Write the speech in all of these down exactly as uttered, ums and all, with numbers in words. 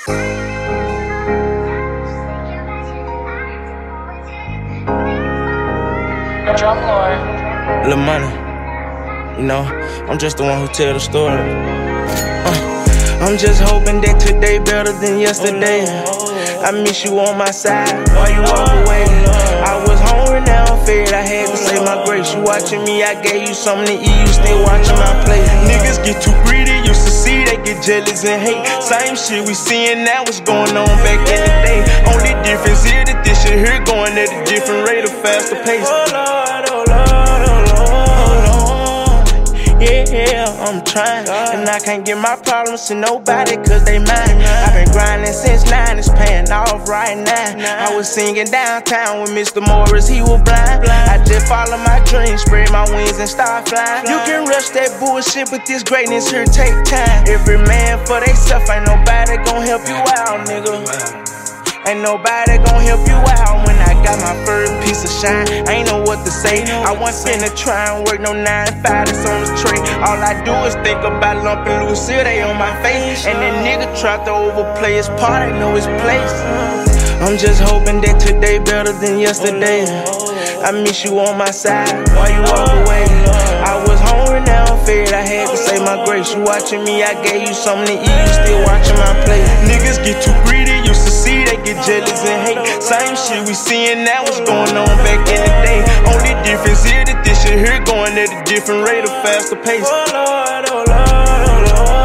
Drum Lord. Lil' money, you know, I'm just the one who tell the story. Uh, I'm just hoping that today better than yesterday. I miss you on my side, why you walk away? I was hungry, now I'm fed, I had to say my grace. You watching me, I gave you something to eat, you still watching my plate. Niggas get too greedy, used to see, they get jealous and hate. Same shit we seeing now, what's going on back in the day. Only difference here that this shit here going at a different rate, a faster pace. Oh Lord, oh Lord, oh Lord, oh Lord. Yeah, I'm trying, and I can't give my problems to nobody cause they mine. I've been grinding since nine, it's paying off right now. I was singing downtown with Mister Morris, he was blind. I just follow my dreams, spread my wings and start flying. You can rush that bullshit, but this greatness here take time. Every man for theyself, ain't nobody gon' help you out, nigga. Ain't nobody gon' help you out when I got my first piece of shine. I ain't know what to say. I wasn't finna try and work no nine to five that's on the tray. All I do is think about lumping Lucille, they on my face. And that nigga tried to overplay his part, I know his place. I'm just hoping that today better than yesterday. I miss you on my side, why you walk away? I was hungry, now I'm fed, I had to say my grace. You watching me, I gave you something to eat, you still watching my plate. Niggas get too greedy, used to see, they get jealous and hate. Same shit we seeing now, what's going on back in the day. Only difference here that this shit here going at a different rate, a faster pace. Oh Lord, oh Lord, oh Lord.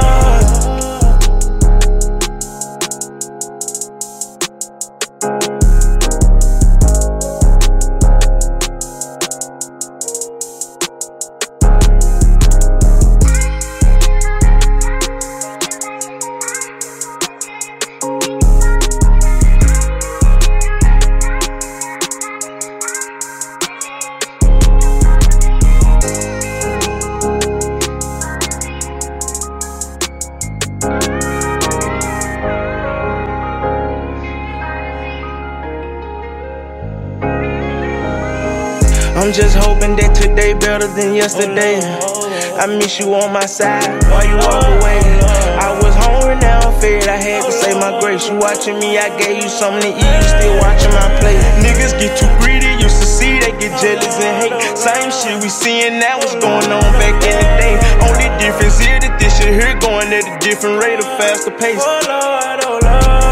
I'm just hoping that today better than yesterday. I miss you on my side, why you walk away? I was hungry, now I'm fed, I had to say my grace. You watching me, I gave you something to eat, you still watching my plate. Niggas get too greedy, used to see, they get jealous and hate. Same shit we seeing now, what's going on back in the day. Only difference here that this shit here going at a different rate, a faster pace. Oh Lord, oh Lord.